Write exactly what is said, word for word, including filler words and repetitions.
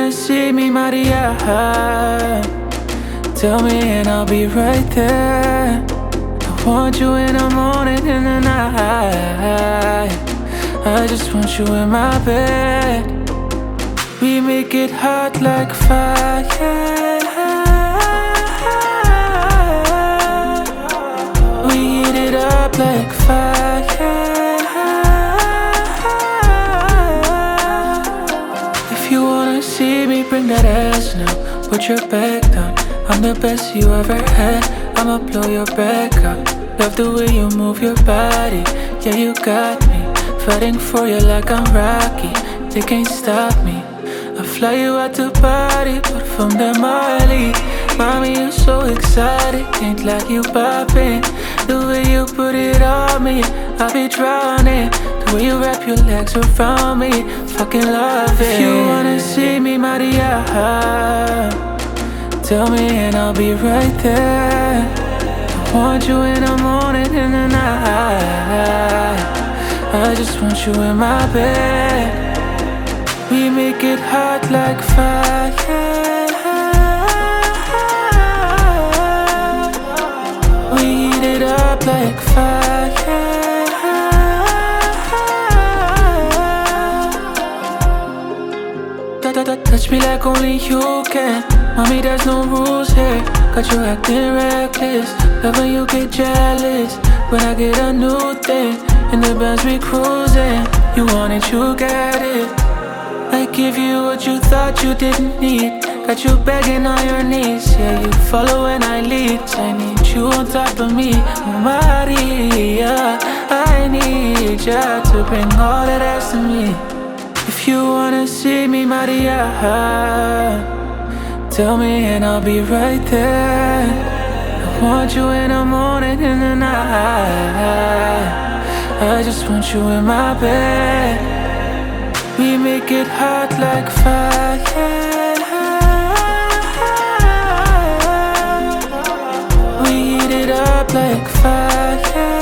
wanna see me, Maria, tell me and I'll be right there. I want you in the morning and the night. I just want you in my bed. We make it hot like fire. We heat it up like fire. If you wanna see me, bring that ass now. Put your back down. I'm the best you ever had. I'ma blow your back out. Love the way you move your body. Yeah, you got me fighting for you like I'm Rocky. They can't stop me. I fly you out to party, but from the Mali. Mommy, you're so excited, ain't like you poppin'. The way you put it on me, I'll be drowning. The way you wrap your legs around me, fucking love it. If you wanna see me, Maria, tell me and I'll be right there. I want you in the morning and the night. I just want you in my bed. We make it hot like fire. We heat it up like fire. Touch me like only you can. Mommy, there's no rules here. Got you acting reckless. Love when you get jealous when I get a new thing. In the Benz we cruising. You want it, you get it. I give you what you thought you didn't need. Got you begging on your knees. Yeah, you follow when I lead. I need you on top of me, Maria. I need ya to bring all that ass to me. If you wanna see me, Maria, tell me and I'll be right there. I want you in the morning and the night. I just want you in my bed. We make it hot like fire. We heat it up like fire.